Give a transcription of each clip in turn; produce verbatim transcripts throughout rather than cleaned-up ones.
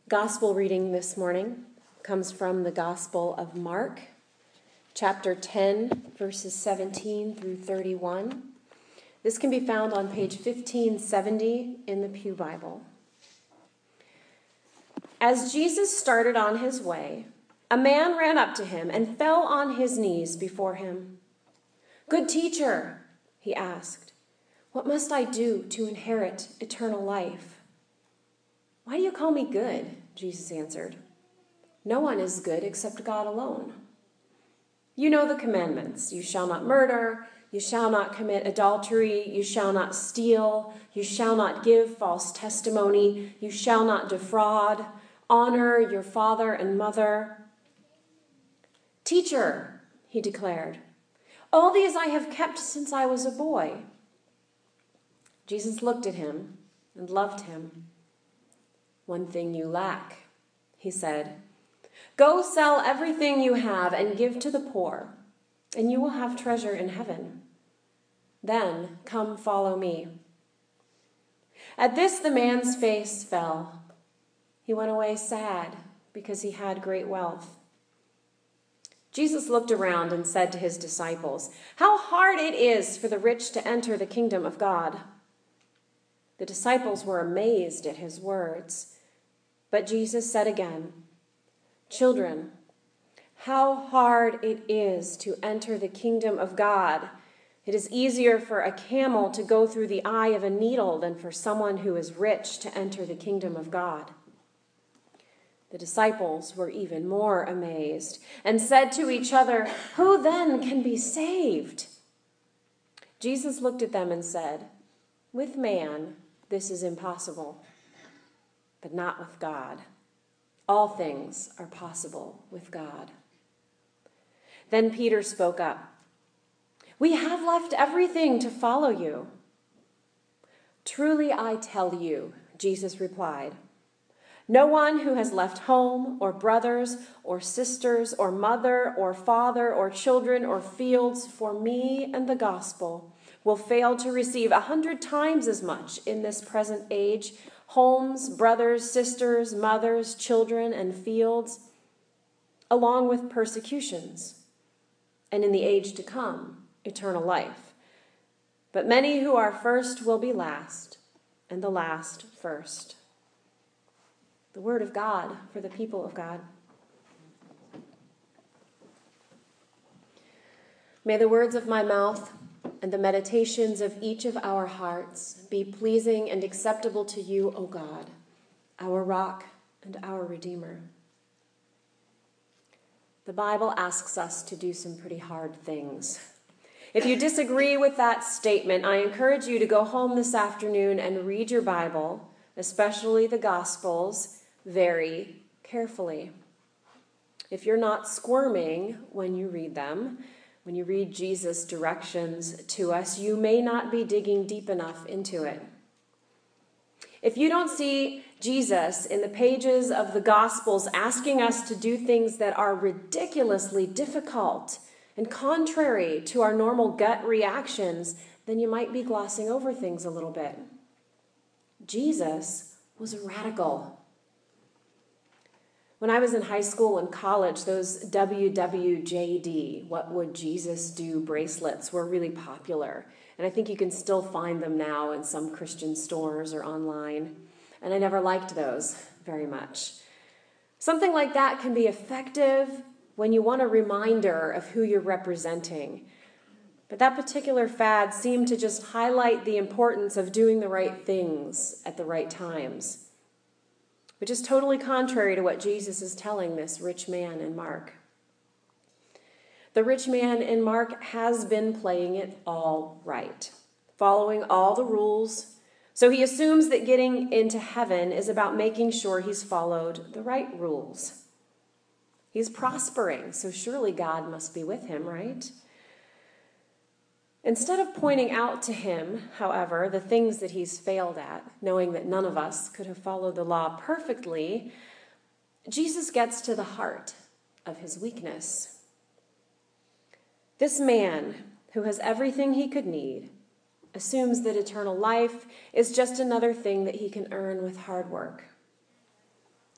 Gospel reading this morning comes from the Gospel of Mark, chapter ten, verses seventeen through thirty-one. This can be found on page fifteen seventy in the Pew Bible. As Jesus started on his way, a man ran up to him and fell on his knees before him. "Good teacher," he asked, "what must I do to inherit eternal life?" "Why do you call me good?" Jesus answered. "No one is good except God alone. You know the commandments. You shall not murder. You shall not commit adultery. You shall not steal. You shall not give false testimony. You shall not defraud. Honor your father and mother." "Teacher," he declared, "all these I have kept since I was a boy." Jesus looked at him and loved him. "One thing you lack," he said. "Go sell everything you have and give to the poor, and you will have treasure in heaven. Then come follow me." At this, the man's face fell. He went away sad because he had great wealth. Jesus looked around and said to his disciples, "How hard it is for the rich to enter the kingdom of God." The disciples were amazed at his words. But Jesus said again, "Children, how hard it is to enter the kingdom of God. It is easier for a camel to go through the eye of a needle than for someone who is rich to enter the kingdom of God." The disciples were even more amazed and said to each other, "Who then can be saved?" Jesus looked at them and said, "With man, this is impossible, but not with God. All things are possible with God." Then Peter spoke up. "We have left everything to follow you." "Truly I tell you," Jesus replied, "no one who has left home or brothers or sisters or mother or father or children or fields for me and the gospel will fail to receive a hundred times as much in this present age, homes, brothers, sisters, mothers, children, and fields, along with persecutions, and in the age to come, eternal life. But many who are first will be last, and the last first." The word of God for the people of God. May the words of my mouth and the meditations of each of our hearts be pleasing and acceptable to you, O God, our rock and our Redeemer. The Bible asks us to do some pretty hard things. If you disagree with that statement, I encourage you to go home this afternoon and read your Bible, especially the Gospels, very carefully. If you're not squirming when you read them, when you read Jesus' directions to us, you may not be digging deep enough into it. If you don't see Jesus in the pages of the Gospels asking us to do things that are ridiculously difficult and contrary to our normal gut reactions, then you might be glossing over things a little bit. Jesus was radical. When I was in high school and college, those W W J D, What Would Jesus Do bracelets were really popular. And I think you can still find them now in some Christian stores or online. And I never liked those very much. Something like that can be effective when you want a reminder of who you're representing. But that particular fad seemed to just highlight the importance of doing the right things at the right times, which is totally contrary to what Jesus is telling this rich man in Mark. The rich man in Mark has been playing it all right, following all the rules. So he assumes that getting into heaven is about making sure he's followed the right rules. He's prospering, so surely God must be with him, right? Instead of pointing out to him, however, the things that he's failed at, knowing that none of us could have followed the law perfectly, Jesus gets to the heart of his weakness. This man, who has everything he could need, assumes that eternal life is just another thing that he can earn with hard work.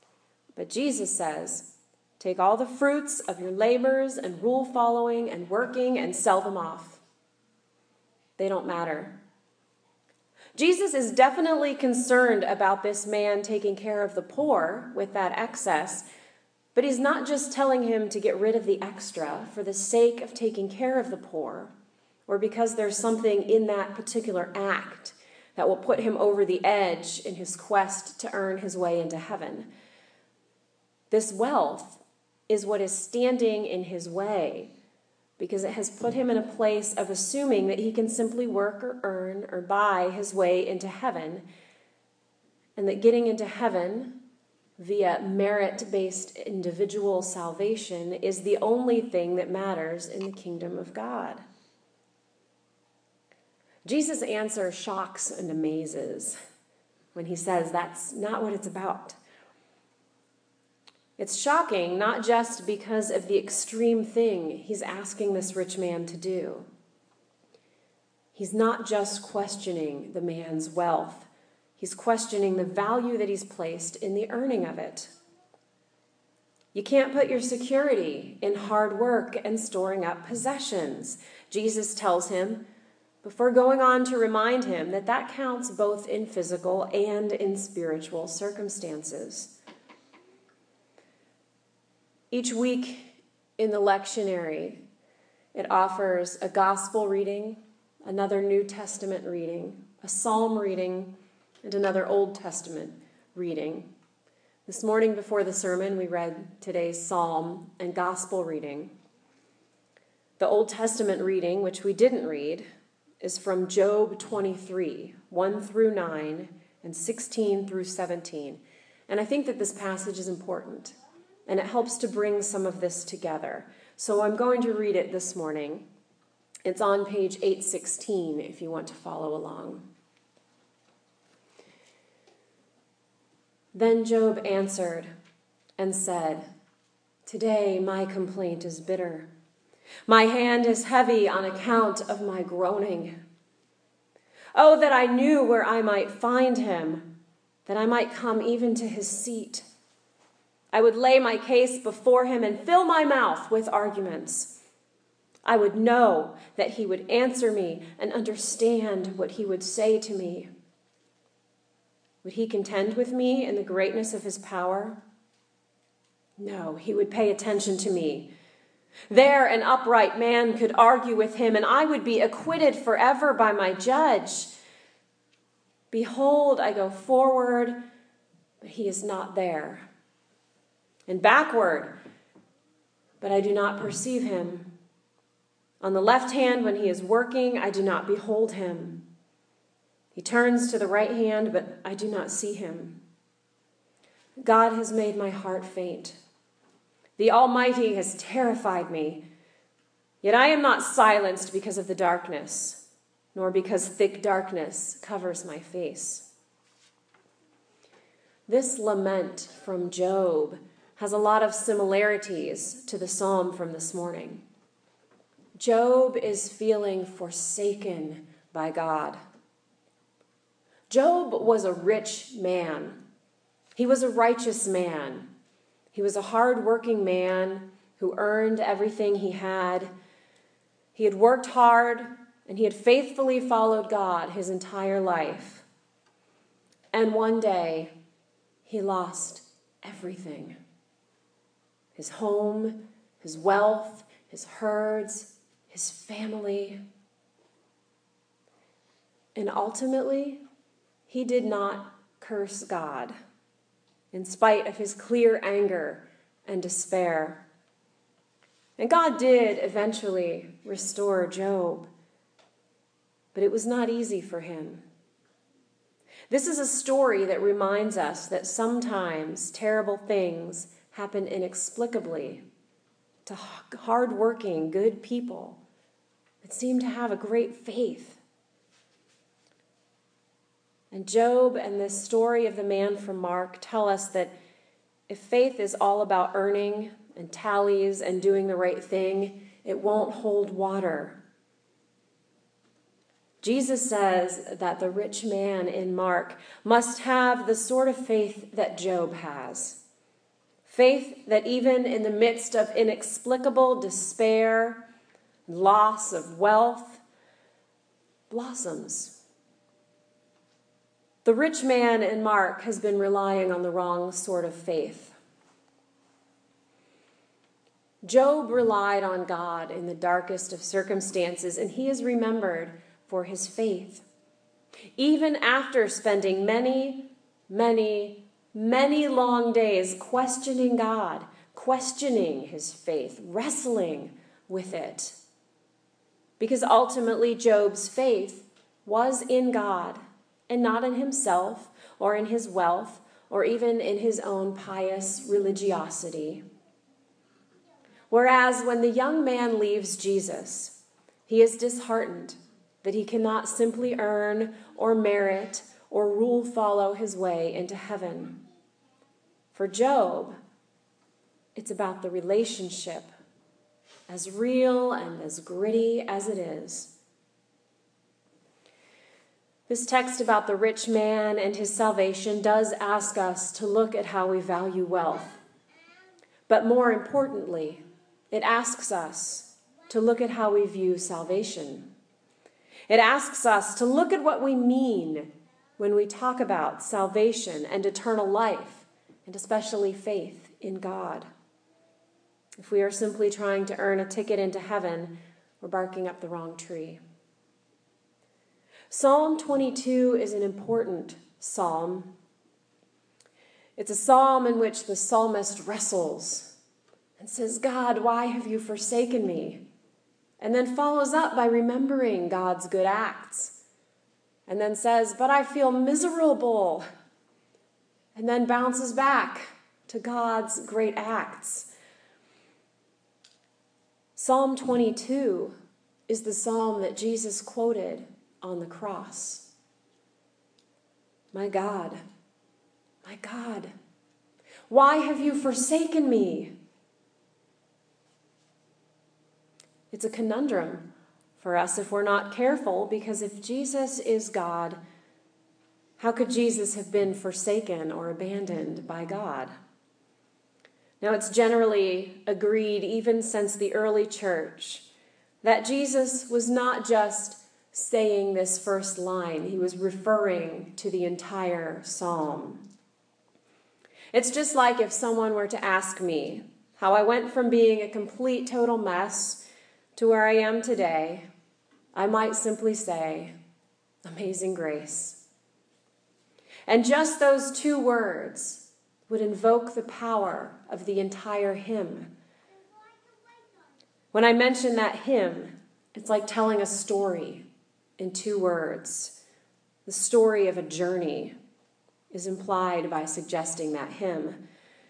But Jesus says, take all the fruits of your labors and rule following and working and sell them off. They don't matter. Jesus is definitely concerned about this man taking care of the poor with that excess, but he's not just telling him to get rid of the extra for the sake of taking care of the poor, or because there's something in that particular act that will put him over the edge in his quest to earn his way into heaven. This wealth is what is standing in his way, because it has put him in a place of assuming that he can simply work or earn or buy his way into heaven, and that getting into heaven via merit-based individual salvation is the only thing that matters in the kingdom of God. Jesus' answer shocks and amazes when he says that's not what it's about. It's shocking not just because of the extreme thing he's asking this rich man to do. He's not just questioning the man's wealth. He's questioning the value that he's placed in the earning of it. You can't put your security in hard work and storing up possessions, Jesus tells him, before going on to remind him that that counts both in physical and in spiritual circumstances. Each week in the lectionary, it offers a gospel reading, another New Testament reading, a psalm reading, and another Old Testament reading. This morning before the sermon, we read today's psalm and gospel reading. The Old Testament reading, which we didn't read, is from Job twenty-three, one through nine, and sixteen through seventeen. And I think that this passage is important, and it helps to bring some of this together. So I'm going to read it this morning. It's on page eight sixteen if you want to follow along. Then Job answered and said, today my complaint is bitter. My hand is heavy on account of my groaning. Oh, that I knew where I might find him, that I might come even to his seat. I would lay my case before him and fill my mouth with arguments. I would know that he would answer me and understand what he would say to me. Would he contend with me in the greatness of his power? No, he would pay attention to me. There an upright man could argue with him, and I would be acquitted forever by my judge. Behold, I go forward, but he is not there. And backward, but I do not perceive him. On the left hand, when he is working, I do not behold him. He turns to the right hand, but I do not see him. God has made my heart faint. The Almighty has terrified me. Yet I am not silenced because of the darkness, nor because thick darkness covers my face. This lament from Job has a lot of similarities to the psalm from this morning. Job is feeling forsaken by God. Job was a rich man. He was a righteous man. He was a hard-working man who earned everything he had. He had worked hard, and he had faithfully followed God his entire life. And one day, he lost everything. His home, his wealth, his herds, his family. And ultimately, he did not curse God, in spite of his clear anger and despair. And God did eventually restore Job, but it was not easy for him. This is a story that reminds us that sometimes terrible things happen inexplicably to hardworking, good people that seem to have a great faith. And Job and this story of the man from Mark tell us that if faith is all about earning and tallies and doing the right thing, it won't hold water. Jesus says that the rich man in Mark must have the sort of faith that Job has. Faith that even in the midst of inexplicable despair, loss of wealth, blossoms. The rich man in Mark has been relying on the wrong sort of faith. Job relied on God in the darkest of circumstances, and he is remembered for his faith. Even after spending many, many, many long days questioning God, questioning his faith, wrestling with it. Because ultimately Job's faith was in God and not in himself or in his wealth or even in his own pious religiosity. Whereas when the young man leaves Jesus, he is disheartened that he cannot simply earn or merit or rule follow his way into heaven. For Job, it's about the relationship, as real and as gritty as it is. This text about the rich man and his salvation does ask us to look at how we value wealth. But more importantly, it asks us to look at how we view salvation. It asks us to look at what we mean when we talk about salvation and eternal life, and especially faith in God. If we are simply trying to earn a ticket into heaven, we're barking up the wrong tree. Psalm twenty-two is an important psalm. It's a psalm in which the psalmist wrestles and says, God, why have you forsaken me? And then follows up by remembering God's good acts. And then says, but I feel miserable. And then bounces back to God's great acts. Psalm twenty-two is the psalm that Jesus quoted on the cross. My God, my God, why have you forsaken me? It's a conundrum for us if we're not careful, because if Jesus is God, how could Jesus have been forsaken or abandoned by God? Now, it's generally agreed, even since the early church, that Jesus was not just saying this first line. He was referring to the entire psalm. It's just like if someone were to ask me how I went from being a complete, total mess to where I am today, I might simply say, amazing grace. And just those two words would invoke the power of the entire hymn. When I mention that hymn, it's like telling a story in two words. The story of a journey is implied by suggesting that hymn.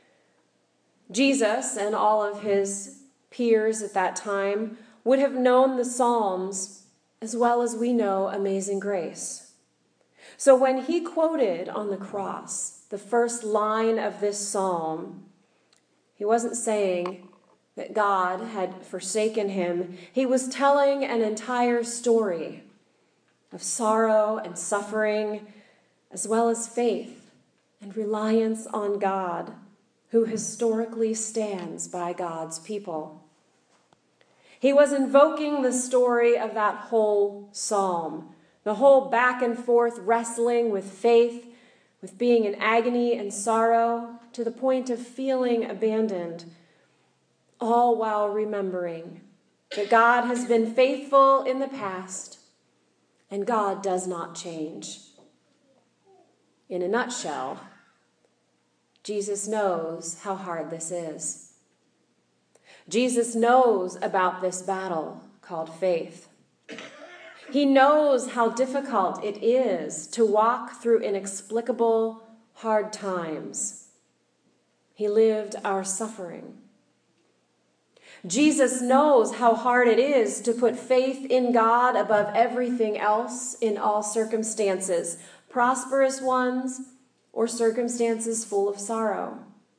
Jesus and all of his peers at that time would have known the Psalms as well as we know Amazing Grace. So when he quoted on the cross the first line of this psalm, he wasn't saying that God had forsaken him. He was telling an entire story of sorrow and suffering, as well as faith and reliance on God, who historically stands by God's people. He was invoking the story of that whole psalm, the whole back and forth wrestling with faith, with being in agony and sorrow, to the point of feeling abandoned, all while remembering that God has been faithful in the past and God does not change. In a nutshell, Jesus knows how hard this is. Jesus knows about this battle called faith. He knows how difficult it is to walk through inexplicable, hard times. He lived our suffering. Jesus knows how hard it is to put faith in God above everything else in all circumstances, prosperous ones or circumstances full of sorrow.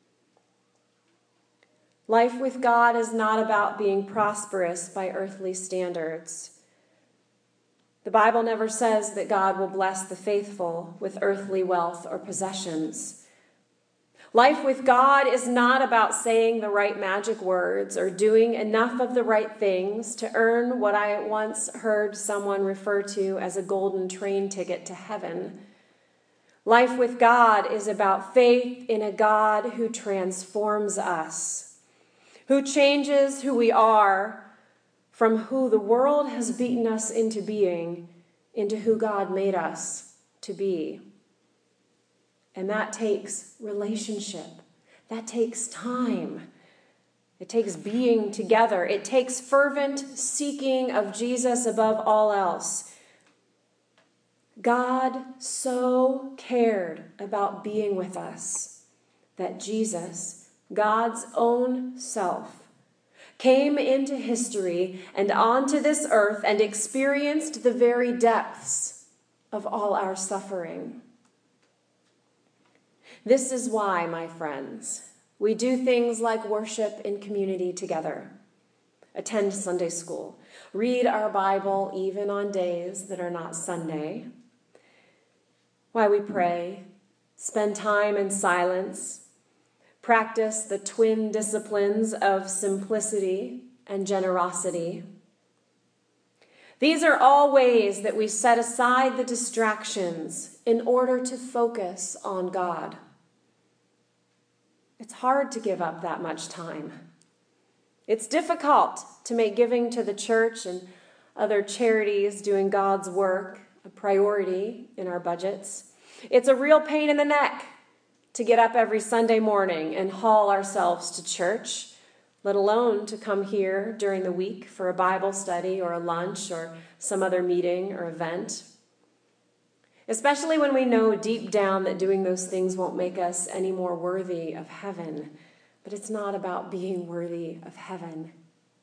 Life with God is not about being prosperous by earthly standards. The Bible never says that God will bless the faithful with earthly wealth or possessions. Life with God is not about saying the right magic words or doing enough of the right things to earn what I once heard someone refer to as a golden train ticket to heaven. Life with God is about faith in a God who transforms us, who changes who we are from who the world has beaten us into being into who God made us to be. And that takes relationship. That takes time. It takes being together. It takes fervent seeking of Jesus above all else. God so cared about being with us that Jesus, God's own self, came into history and onto this earth and experienced the very depths of all our suffering. This is why, my friends, we do things like worship in community together, attend Sunday school, read our Bible even on days that are not Sunday, why we pray, spend time in silence, practice the twin disciplines of simplicity and generosity. These are all ways that we set aside the distractions in order to focus on God. It's hard to give up that much time. It's difficult to make giving to the church and other charities doing God's work a priority in our budgets. It's a real pain in the neck to get up every Sunday morning and haul ourselves to church, let alone to come here during the week for a Bible study or a lunch or some other meeting or event. Especially when we know deep down that doing those things won't make us any more worthy of heaven. But it's not about being worthy of heaven.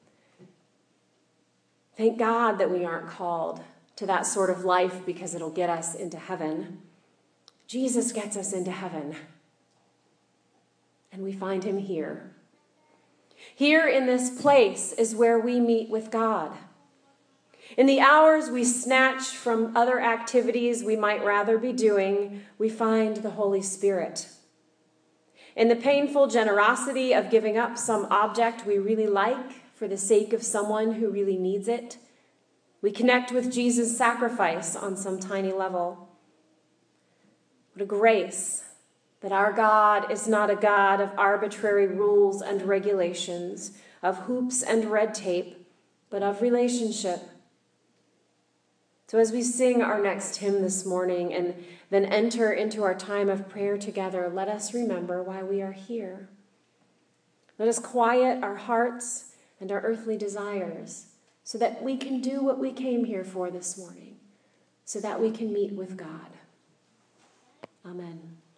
Thank God that we aren't called to that sort of life because it'll get us into heaven. Jesus gets us into heaven. And we find him here. Here in this place is where we meet with God. In the hours we snatch from other activities we might rather be doing, we find the Holy Spirit. In the painful generosity of giving up some object we really like for the sake of someone who really needs it, we connect with Jesus' sacrifice on some tiny level. What a grace that our God is not a God of arbitrary rules and regulations, of hoops and red tape, but of relationship. So as we sing our next hymn this morning and then enter into our time of prayer together, let us remember why we are here. Let us quiet our hearts and our earthly desires so that we can do what we came here for this morning, so that we can meet with God. Amen.